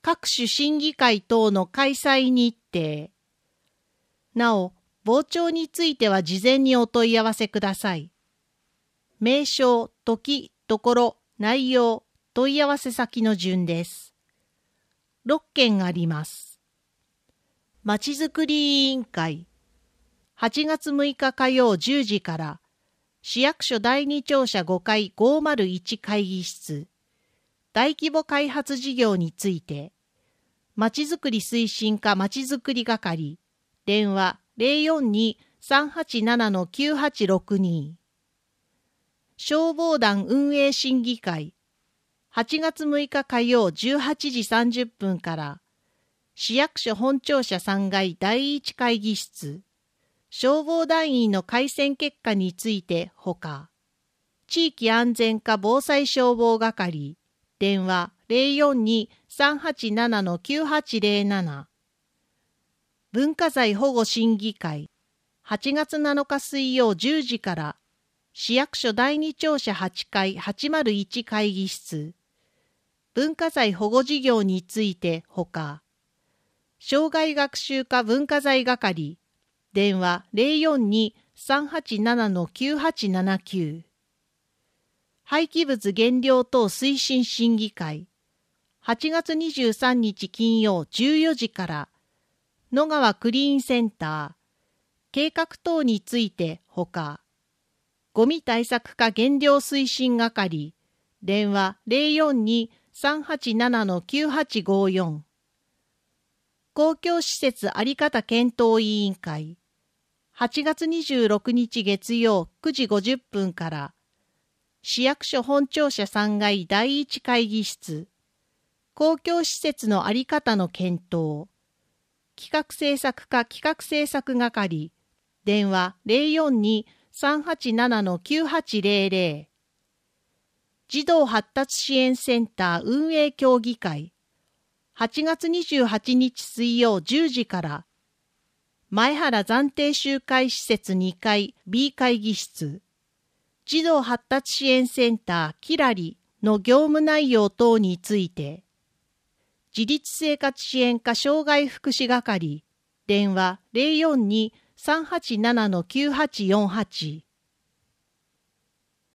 各種審議会等の開催日程。なお、傍聴については事前にお問い合わせください。名称、時、ところ、内容、問い合わせ先の順です。6件あります。まちづくり委員会。8月6日火曜10時から、市役所第2庁舎5階501会議室。大規模開発事業について、まちづくり推進課まちづくり係、電話042-387-9862。消防団運営審議会。8月6日火曜18時30分から、市役所本庁舎3階第1会議室。消防団員の改選結果についてほか、地域安全課防災消防係、電話042-387-9807。文化財保護審議会、8月7日水曜10時から、市役所第2庁舎8階801会議室。文化財保護事業についてほか、生涯学習課文化財係、電話042-387-9879。廃棄物減量等推進審議会、8月23日金曜14時から、野川クリーンセンター、計画等についてほか、ゴミ対策課減量推進係、電話042-387-9854。公共施設あり方検討委員会、8月26日月曜9時50分から、市役所本庁舎3階第1会議室、公共施設のあり方の検討、企画政策課企画政策係、電話042-387-9800。児童発達支援センター運営協議会、8月28日水曜10時から、前原暫定集会施設2階 B 会議室、児童発達支援センターキラリの業務内容等について、自立生活支援課障害福祉係、電話042-387-9848。